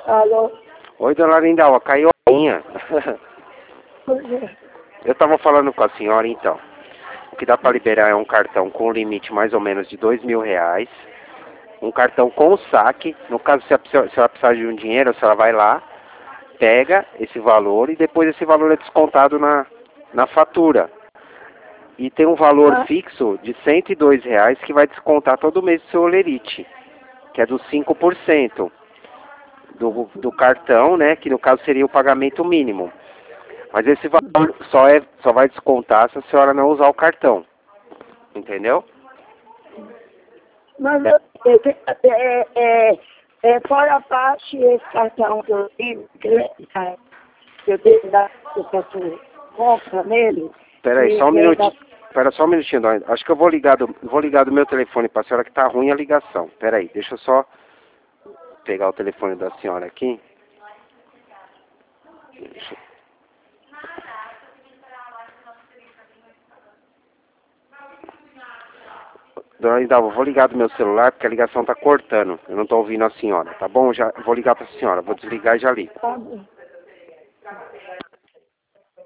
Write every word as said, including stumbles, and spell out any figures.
Alô? Oi, dona Lindalva, caiu a linha. Eu tava falando com a senhora, então. O que dá para liberar é um cartão com limite mais ou menos de dois mil reais. Um cartão com saque. No caso, se ela, se ela precisar de um dinheiro, se ela vai lá, pega esse valor e depois esse valor é descontado na, na fatura. E tem um valor Ah. fixo de cento e dois reais que vai descontar todo mês do seu olerite, que é dos cinco por cento do, do cartão, né? Que no caso seria o pagamento mínimo. Mas esse valor só, é, só vai descontar se a senhora não usar o cartão. Entendeu? Mas eu, é, é, é, é fora parte esse cartão que eu tenho, que eu tenho que dar, que eu faço compra nele. Pera aí, e só um que ele dá- minutinho. Pera só um minutinho, dona. Acho que eu vou ligar do, vou ligar do meu telefone para a senhora que tá ruim a ligação. Pera aí, deixa eu só pegar o telefone da senhora aqui. Deixa... Dona Lindalva, vou ligar do meu celular porque a ligação tá cortando. Eu não tô ouvindo a senhora, tá bom? Já vou ligar para a senhora. Vou desligar e já ligo. Tá bom.